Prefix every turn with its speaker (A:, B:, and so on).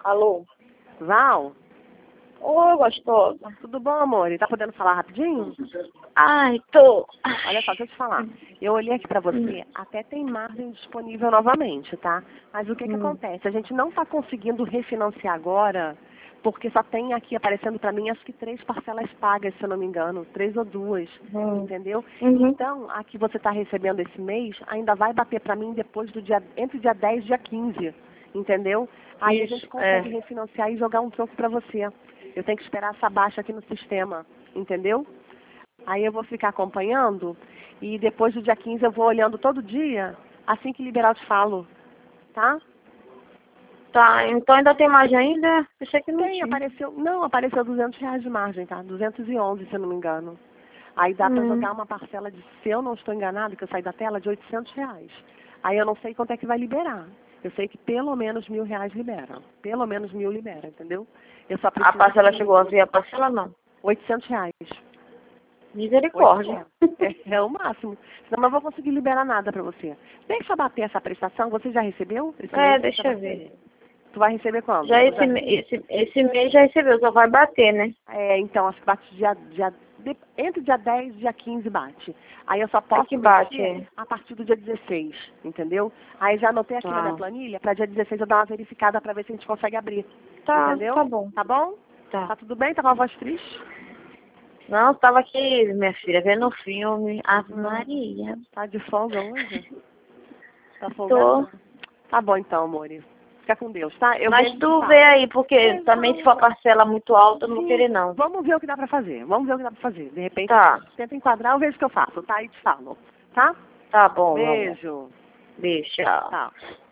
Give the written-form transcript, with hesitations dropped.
A: Alô?
B: Val,
A: Oi, gostosa.
B: tudo bom, amor? Tá podendo falar rapidinho?
A: Ai, tô.
B: Olha só, deixa eu te falar. Eu olhei aqui pra você, até tem margem disponível novamente, tá? Mas o que que acontece? A gente não tá conseguindo refinanciar agora, porque só tem aqui aparecendo pra mim, acho que 3 parcelas pagas, se eu não me engano. 3 ou 2, entendeu? Então, a que você tá recebendo esse mês, ainda vai bater pra mim depois do dia, entre dia 10 e dia 15, entendeu? Aí a gente consegue refinanciar e jogar um troco pra você. Eu tenho que esperar essa baixa aqui no sistema, entendeu? Aí eu vou ficar acompanhando e depois do dia 15 eu vou olhando todo dia. Assim que liberar eu te falo, tá?
A: Tá, então ainda tem margem ainda? Pensei que não
B: Tem,
A: tinha.
B: apareceu R$ 200 de margem, tá? 211, se eu não me engano. Aí dá pra jogar uma parcela de, se eu não estou enganado, que eu saí da tela, de R$ 800. Aí eu não sei quanto é que vai liberar. Eu sei que pelo menos R$ 1.000 libera. Pelo menos 1.000 libera, entendeu? Eu só
A: A
B: preciso
A: parcela chegou a ver a parcela, não.
B: R$ 800.
A: Misericórdia.
B: É o máximo. Senão eu não vou conseguir liberar nada pra você. Deixa eu bater essa prestação. Você já recebeu? Esse mês?
A: Deixa eu ver.
B: Tu vai receber quando?
A: Já esse mês já recebeu, só vai bater, né?
B: Então, acho que bate entre dia 10 e dia 15 bate. Aí eu só posso
A: que bate,
B: mexer a partir do dia 16, entendeu? Aí já anotei aqui na minha planilha, pra dia 16 eu dar uma verificada pra ver se a gente consegue abrir.
A: Tá,
B: entendeu?
A: tá bom.
B: Tá bom?
A: Tá.
B: Tá tudo bem? Tá com a voz triste?
A: Não, tava aqui, minha filha, vendo um filme. Ave Maria.
B: Tá de folga hoje? Tá
A: Tô.
B: folgada? Tá bom então, amore. Fica com Deus, tá? Eu
A: Mas
B: vejo
A: tu
B: que
A: vê aí, porque também se for a parcela muito alta, eu não vou querer não.
B: Vamos ver o que dá pra fazer. Vamos ver o que dá pra fazer. De repente,
A: Tá.
B: tenta enquadrar, eu vejo o que eu faço, tá? E te falo. Tá?
A: Tá bom, amor.
B: Beijo.
A: Beijo, tchau.
B: Tchau.